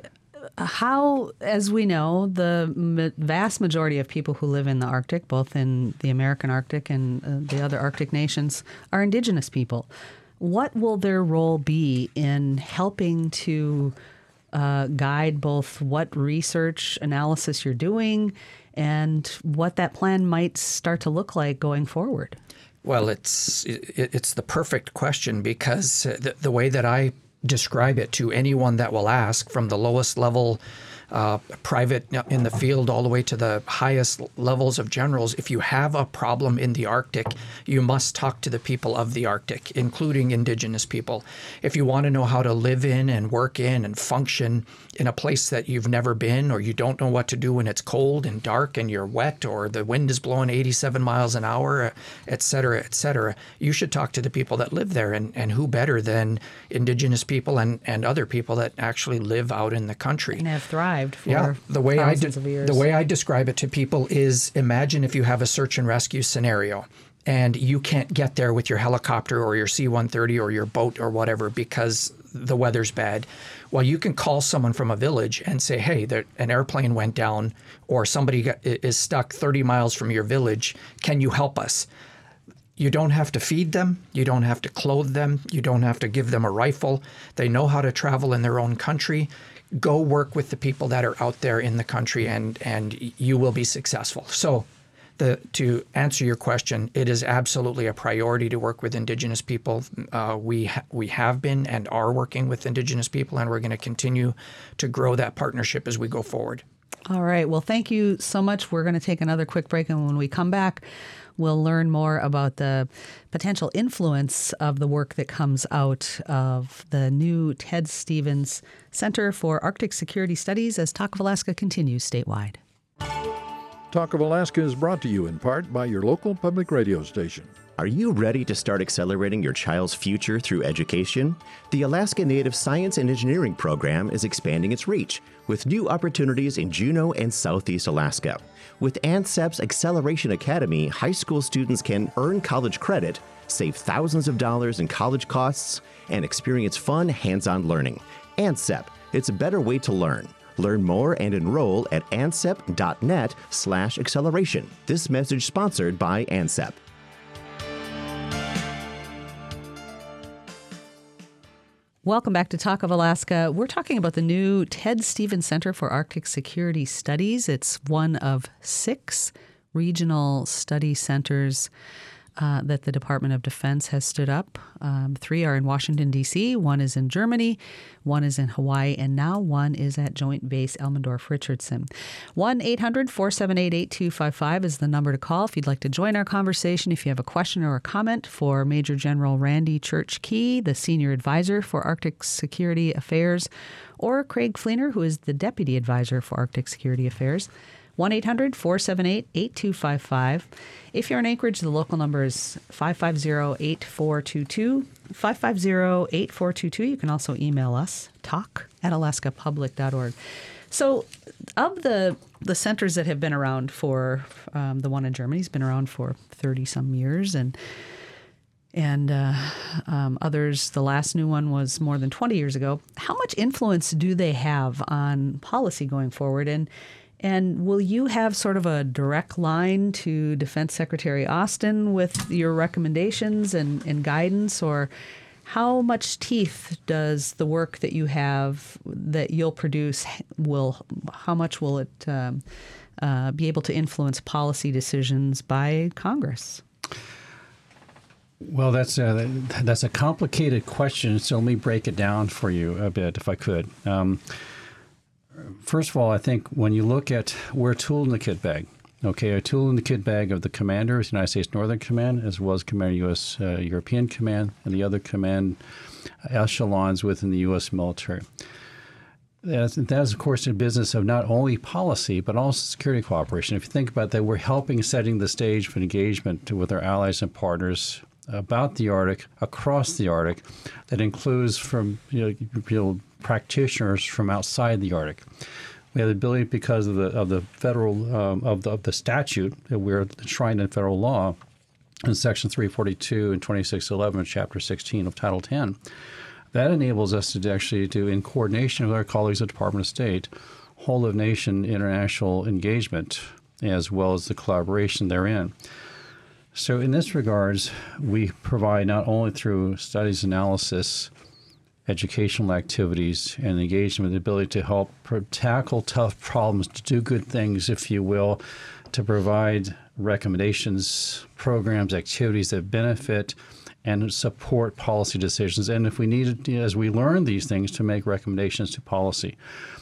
S1: how, as we know, the ma- vast majority of people who live in the Arctic, both in the American Arctic and uh, the other Arctic nations, are Indigenous people. What will their role be in helping to uh, guide both what research analysis you're doing and what that plan might start to look like going forward?
S6: Well, it's it, it's the perfect question, because the, the way that I describe it to anyone that will ask, from the lowest level uh, private in the field all the way to the highest levels of generals, if you have a problem in the Arctic, you must talk to the people of the Arctic, including Indigenous people. If you want to know how to live in and work in and function in a place that you've never been, or you don't know what to do when it's cold and dark and you're wet, or the wind is blowing eighty-seven miles an hour, et cetera, et cetera, you should talk to the people that live there. And, and who better than Indigenous people and, and other people that actually live out in the country.
S1: And have thrived for
S6: Yeah, the way I
S1: thousands
S6: de-
S1: of years.
S6: the way I describe it to people is, imagine if you have a search and rescue scenario and you can't get there with your helicopter or your C one thirty or your boat or whatever because the weather's bad. Well, you can call someone from a village and say, hey, there, an airplane went down, or somebody got, is stuck thirty miles from your village. Can you help us? You don't have to feed them. You don't have to clothe them. You don't have to give them a rifle. They know how to travel in their own country. Go work with the people that are out there in the country, and, and you will be successful. So the, to answer your question, it is absolutely a priority to work with Indigenous people. Uh, we, ha- we have been and are working with Indigenous people, and we're going to continue to grow that partnership as we go forward.
S1: All right. Well, thank you so much. We're going to take another quick break, and when we come back, we'll learn more about the potential influence of the work that comes out of the new Ted Stevens Center for Arctic Security Studies as Talk of Alaska continues statewide.
S2: Talk of Alaska is brought to you in part by your local public radio station.
S4: Are you ready to start accelerating your child's future through education? The Alaska Native Science and Engineering program is expanding its reach with new opportunities in Juneau and Southeast Alaska. With ANSEP's Acceleration Academy, high school students can earn college credit, save thousands of dollars in college costs, and experience fun, hands-on learning. ANSEP, it's a better way to learn. Learn more and enroll at ansep.net slash acceleration. This message sponsored by ANSEP.
S1: Welcome back to Talk of Alaska. We're talking about the new Ted Stevens Center for Arctic Security Studies. It's one of six regional study centers uh, that the Department of Defense has stood up. Um, three are in Washington, D C, one is in Germany, one is in Hawaii, and now one is at Joint Base Elmendorf-Richardson. one eight hundred four seven eight eight two five five is the number to call if you'd like to join our conversation. If you have a question or a comment for Major General Randy Church Key, the Senior Advisor for Arctic Security Affairs, or Craig Fleener, who is the Deputy Advisor for Arctic Security Affairs, one eight hundred four seven eight eight two five five. If you're in Anchorage, the local number is five five zero eight four two two, five five zero eight four two two. You can also email us, talk at alaska public dot org. So of the the centers that have been around for, um, the one in Germany has been around for thirty-some years, and and uh, um, others, the last new one was more than twenty years ago. How much influence do they have on policy going forward? And And will you have sort of a direct line to Defense Secretary Austin with your recommendations and, and guidance, or how much teeth does the work that you have that you'll produce will, how much will it um, uh, be able to influence policy decisions by Congress?
S5: Well, that's a, that's a complicated question, so let me break it down for you a bit, if I could. Um, First of all, I think when you look at, we're a tool in the kit bag. Okay, a tool in the kit bag of the commander of the United States Northern Command, as well as Commander U S Uh, European Command, and the other command echelons within the U S military. That is, that is, of course, a business of not only policy, but also security cooperation. If you think about that, we're helping setting the stage for engagement with our allies and partners about the Arctic, across the Arctic, that includes from you know, you know, practitioners from outside the Arctic. We have the ability, because of the of the federal um, of the of the statute that we're enshrined in federal law, in Section three forty-two and twenty-six eleven, Chapter sixteen of Title ten, that enables us to actually do, in coordination with our colleagues at the Department of State, whole of nation international engagement, as well as the collaboration therein. So in this regards, we provide not only through studies, analysis, educational activities, and engagement, the ability to help pro- tackle tough problems, to do good things, if you will, to provide recommendations, programs, activities that benefit and support policy decisions. And if we need, as we learn these things, to make recommendations to policy.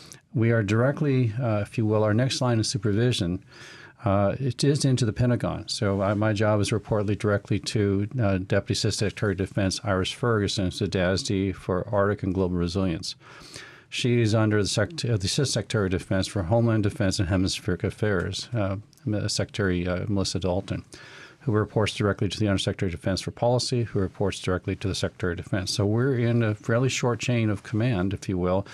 S5: We are directly, uh, if you will, our next line of supervision Uh, it is into the Pentagon. So I, my job is reportedly directly to uh, Deputy Assistant Secretary of Defense Iris Ferguson, the D A S D for Arctic and Global Resilience. She is under the, Sec- uh, the Assistant Secretary of Defense for Homeland Defense and Hemispheric Affairs, uh, Secretary uh, Melissa Dalton, who reports directly to the Undersecretary of Defense for Policy, who reports directly to the Secretary of Defense. So we're in a fairly short chain of command, if you will,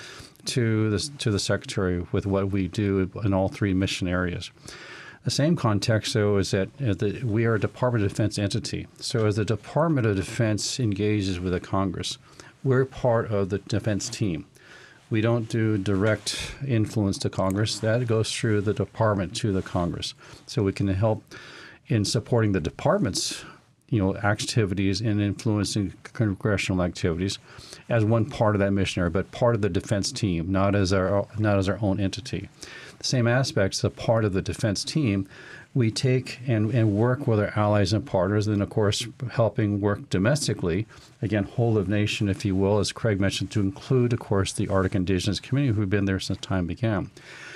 S5: to the, to the Secretary with what we do in all three mission areas. The same context, though, is that uh, the, we are a Department of Defense entity. So as the Department of Defense engages with the Congress, we're part of the defense team. We don't do direct influence to Congress. That goes through the department to the Congress. So we can help in supporting the department's you know, activities and influencing congressional activities as one part of that mission area, but part of the defense team, not as our not as our own entity. The same aspects, a part of the defense team, we take and, and work with our allies and partners, and of course helping work domestically, again, whole of nation, if you will, as Craig mentioned, to include, of course, the Arctic Indigenous community who've been there since time began.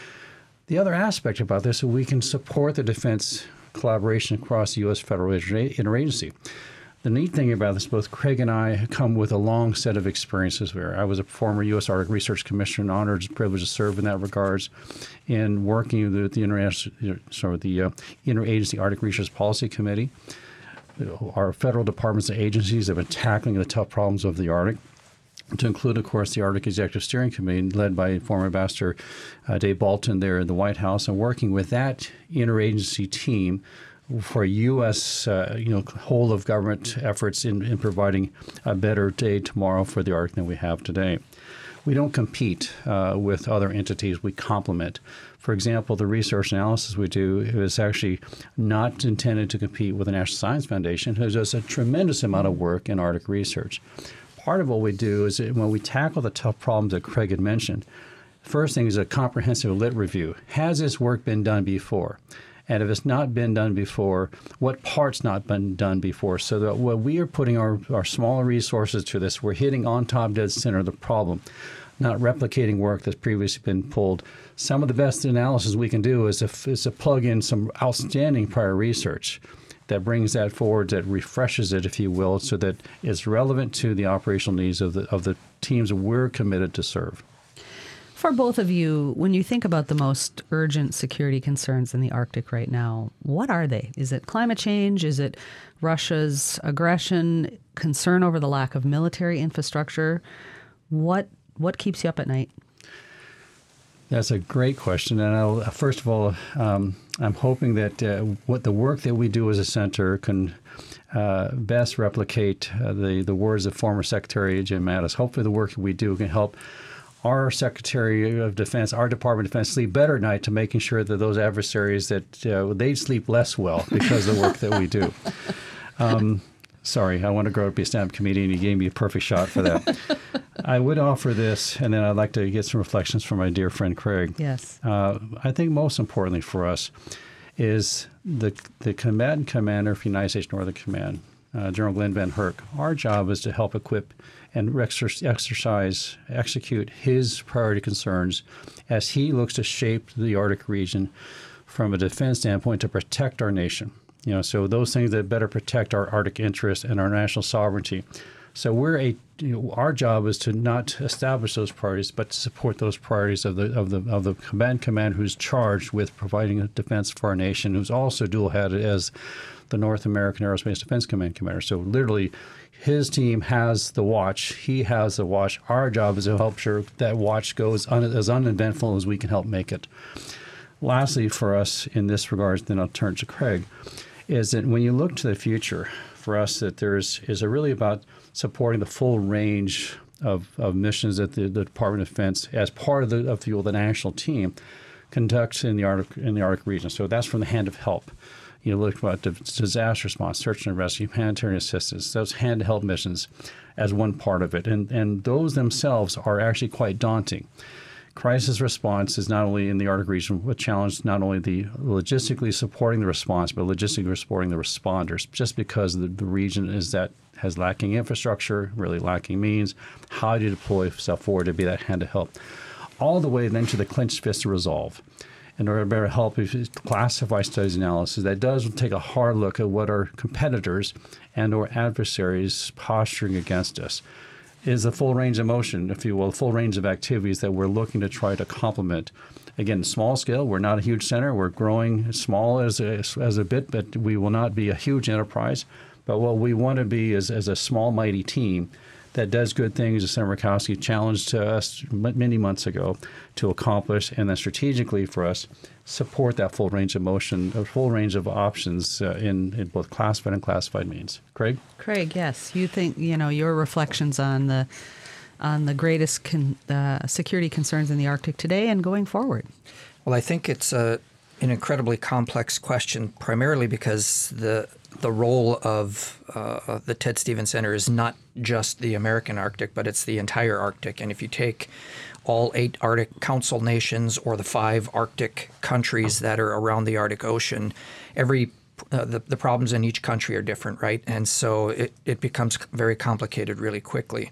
S5: The other aspect about this is we can support the defense collaboration across the U S federal interagency. The neat thing about this, both Craig and I come with a long set of experiences there. I was a former U S Arctic Research Commissioner and honored and privileged to serve in that regards in working with the, inter- sorry, the uh, Interagency Arctic Research Policy Committee. Our federal departments and agencies have been tackling the tough problems of the Arctic, to include, of course, the Arctic Executive Steering Committee, led by former Ambassador uh, Dave Bolton there in the White House, and working with that interagency team for U S Uh, you know, whole of government efforts in, in providing a better day tomorrow for the Arctic than we have today. We don't compete uh, with other entities. We complement. For example, the research analysis we do is actually not intended to compete with the National Science Foundation, who does a tremendous amount of work in Arctic research. Part of what we do is when we tackle the tough problems that Craig had mentioned, the first thing is a comprehensive lit review. Has this work been done before? And if it's not been done before, what part's not been done before? So that when we are putting our, our smaller resources to this, we're hitting on top dead center of the problem, not replicating work that's previously been pulled. Some of the best analysis we can do is, if, is to plug in some outstanding prior research that brings that forward, that refreshes it, if you will, so that it's relevant to the operational needs of the of the teams we're committed to serve.
S1: For both of you, when you think about the most urgent security concerns in the Arctic right now, what are they? Is it climate change? Is it Russia's aggression, concern over the lack of military infrastructure? What what keeps you up at night?
S5: That's a great question. And I'll, first of all, um, I'm hoping that uh, what the work that we do as a center can uh, best replicate uh, the, the words of former Secretary Jim Mattis. Hopefully the work that we do can help our Secretary of Defense, our Department of Defense, sleep better at night to making sure that those adversaries, that uh, they sleep less well because of the work that we do. Um, sorry, I want to grow up to be a stand-up comedian. You gave me a perfect shot for that. I would offer this, and then I'd like to get some reflections from my dear friend Craig.
S1: Yes.
S5: Uh, I think most importantly for us is the the combatant commander for United States Northern Command, uh, General Glenn Van Herk. Our job is to help equip and exer- exercise, execute his priority concerns as he looks to shape the Arctic region from a defense standpoint to protect our nation. You know, so those things that better protect our Arctic interests and our national sovereignty. So we're a you know, our job is to not establish those priorities, but to support those priorities of the of the of the combatant command who's charged with providing a defense for our nation, who's also dual-headed as the North American Aerospace Defense Command commander. So literally, his team has the watch. He has the watch. Our job is to help sure that watch goes un, as uneventful as we can help make it. Lastly, for us in this regard, then I'll turn to Craig, is that when you look to the future, for us, that there's is really about supporting the full range of, of missions that the, the Department of Defense, as part of the of the, the national team, conducts in the Arctic in the Arctic region. So that's from the hand of help. You look about disaster response, search and rescue, humanitarian assistance, those hand-to-help missions as one part of it. And, and those themselves are actually quite daunting. Crisis response is not only in the Arctic region a challenge, not only the logistically supporting the response, but logistically supporting the responders, just because the, the region is that has lacking infrastructure, really lacking means. How do you deploy yourself forward to be that hand to help? All the way then to the clenched fist to resolve. In order to better help classify studies analysis, that does take a hard look at what our competitors and or adversaries posturing against us. Is the full range of motion, if you will, the full range of activities that we're looking to try to complement. Again, small scale, we're not a huge center. We're growing small as a, as a bit, but we will not be a huge enterprise. But what we want to be is as a small, mighty team that does good things, as Senator Murkowski challenged to us many months ago to accomplish, and then strategically for us, support that full range of motion, a full range of options uh, in, in both classified and classified means. Craig?
S1: Craig, yes. You think, you know, your reflections on the on the greatest con, uh, security concerns in the Arctic today and going forward?
S6: Well, I think it's a, an incredibly complex question, primarily because the the role of uh, the Ted Stevens Center is not just the American Arctic, but it's the entire Arctic. And if you take all eight Arctic Council nations or the five Arctic countries that are around the Arctic Ocean, every uh, the, the problems in each country are different, right? And so it, it becomes very complicated really quickly.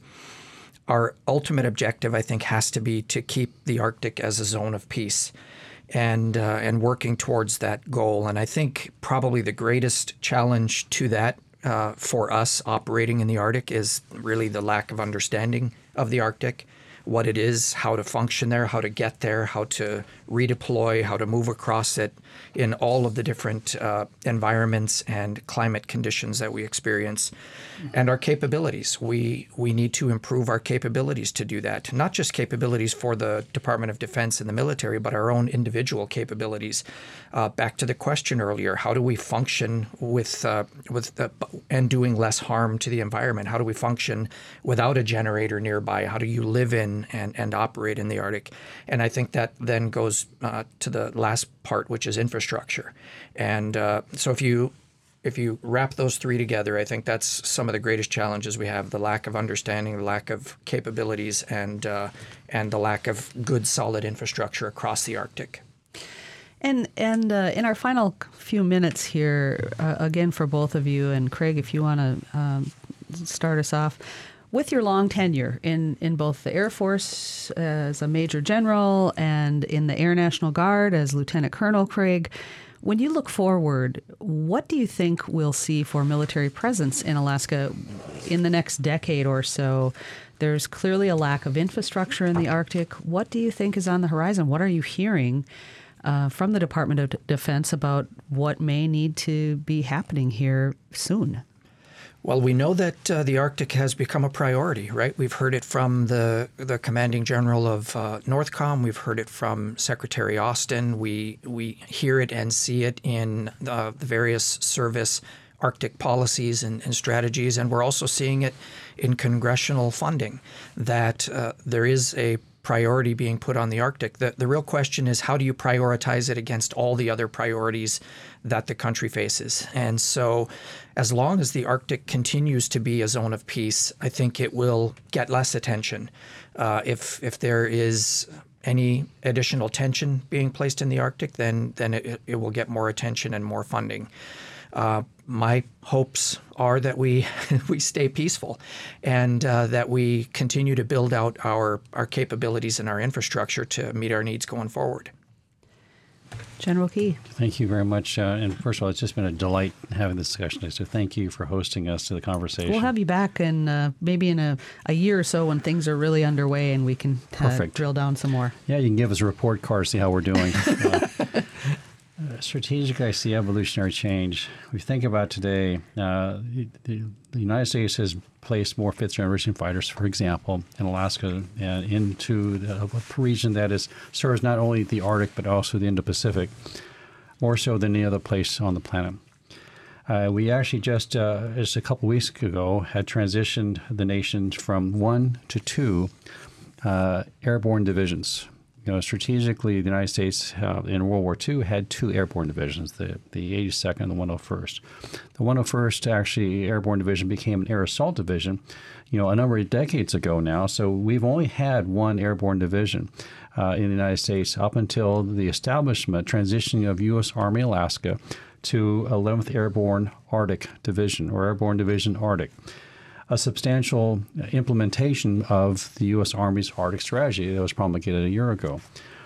S6: Our ultimate objective, I think, has to be to keep the Arctic as a zone of peace. And uh, and working towards that goal. And I think probably the greatest challenge to that uh, for us operating in the Arctic is really the lack of understanding of the Arctic, what it is, how to function there, how to get there, how to redeploy, how to move across it in all of the different uh, environments and climate conditions that we experience, mm-hmm. and our capabilities. We we need to improve our capabilities to do that, not just capabilities for the Department of Defense and the military, but our own individual capabilities. Uh, back to the question earlier, how do we function with uh, with the, and doing less harm to the environment? How do we function without a generator nearby? How do you live in and, and operate in the Arctic? And I think that then goes uh, to the last part, which is infrastructure. And uh, so if you if you wrap those three together, I think that's some of the greatest challenges we have: the lack of understanding, the lack of capabilities, and uh, and the lack of good, solid infrastructure across the Arctic.
S1: And and uh, in our final few minutes here, uh, again for both of you, and Craig, if you want to um, start us off, with your long tenure in, in both the Air Force as a Major General and in the Air National Guard as Lieutenant Colonel, Craig, when you look forward, what do you think we'll see for military presence in Alaska in the next decade or so? There's clearly a lack of infrastructure in the Arctic. What do you think is on the horizon? What are you hearing Uh, from the Department of Defense about what may need to be happening here soon?
S6: Well, we know that uh, the Arctic has become a priority, right? We've heard it from the the commanding general of uh, NORTHCOM. We've heard it from Secretary Austin. We we hear it and see it in uh, the various service Arctic policies and, and strategies, and we're also seeing it in congressional funding, that uh, there is a priority being put on the Arctic. The, the real question is, how do you prioritize it against all the other priorities that the country faces? And so as long as the Arctic continues to be a zone of peace, I think it will get less attention. Uh, if if there is any additional tension being placed in the Arctic, then, then it, it will get more attention and more funding. Uh, my hopes are that we we stay peaceful and uh, that we continue to build out our, our capabilities and our infrastructure to meet our needs going forward.
S1: General Key.
S5: Thank you very much. Uh, and first of all, it's just been a delight having this discussion today. So thank you for hosting us to the conversation.
S1: We'll have you back in uh, maybe in a, a year or so when things are really underway and we can uh, drill down some more.
S5: Yeah, you can give us a report card, see how we're doing. uh, Uh, strategically, I see evolutionary change. We think about today, uh, the, the United States has placed more fifth-generation fighters, for example, in Alaska and into the, a region that is serves not only the Arctic but also the Indo-Pacific, more so than any other place on the planet. Uh, we actually just, uh, just a couple weeks ago, had transitioned the nation from one to two uh, airborne divisions. You know, strategically, the United States uh, in World War Two had two airborne divisions, the, the eighty-second and the one oh first. The one oh first actually airborne division became an air assault division, you know, a number of decades ago now. So we've only had one airborne division uh, in the United States up until the establishment, transitioning of U S Army Alaska to eleventh Airborne Arctic Division, or Airborne Division Arctic. A substantial implementation of the U S Army's Arctic strategy that was promulgated a year ago.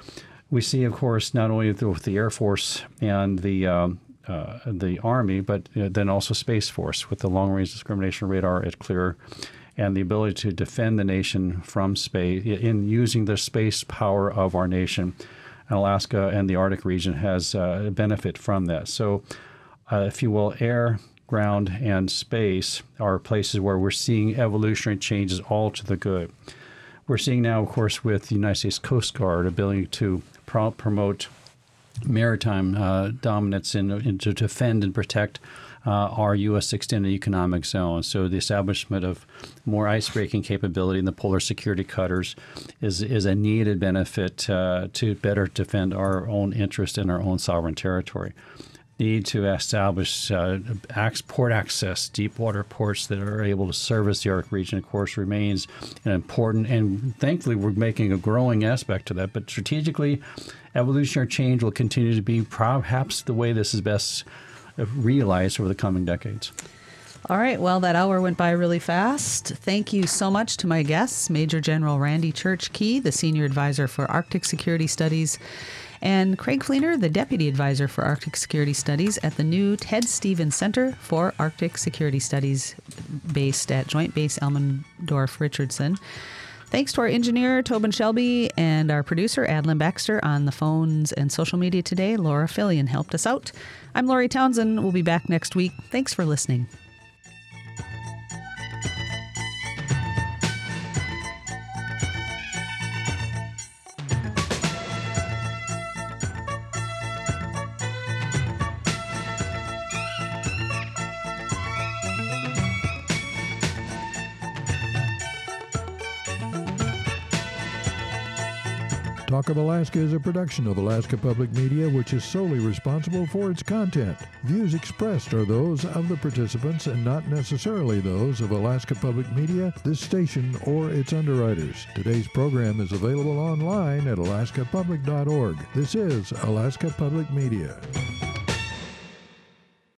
S5: We see, of course, not only with the Air Force and the um, uh, the Army, but uh, then also Space Force with the long-range discrimination radar at Clear and the ability to defend the nation from space in using the space power of our nation. Alaska and the Arctic region has uh, benefit from that. So, uh, if you will, air, ground, and space are places where we're seeing evolutionary changes all to the good. We're seeing now, of course, with the United States Coast Guard ability to pro- promote maritime uh, dominance and, and to defend and protect uh, our U S extended economic zone. So the establishment of more ice-breaking capability in the polar security cutters is, is a needed benefit uh, to better defend our own interest in our own sovereign territory. Need to establish uh, port access, deep water ports that are able to service the Arctic region, of course, remains an important, and thankfully we're making a growing aspect to that. But strategically, evolutionary change will continue to be perhaps the way this is best realized over the coming decades.
S1: All right. Well, that hour went by really fast. Thank you so much to my guests, Major General Randy Church Key, the Senior Advisor for Arctic Security Studies, and Craig Fleener, the Deputy Advisor for Arctic Security Studies at the new Ted Stevens Center for Arctic Security Studies based at Joint Base Elmendorf-Richardson. Thanks to our engineer, Tobin Shelby, and our producer, Adlin Baxter, on the phones and social media today. Laura Fillion helped us out. I'm Lori Townsend. We'll be back next week. Thanks for listening.
S2: Talk of Alaska is a production of Alaska Public Media, which is solely responsible for its content. Views expressed are those of the participants and not necessarily those of Alaska Public Media, this station, or its underwriters. Today's program is available online at alaska public dot org. This is Alaska Public Media.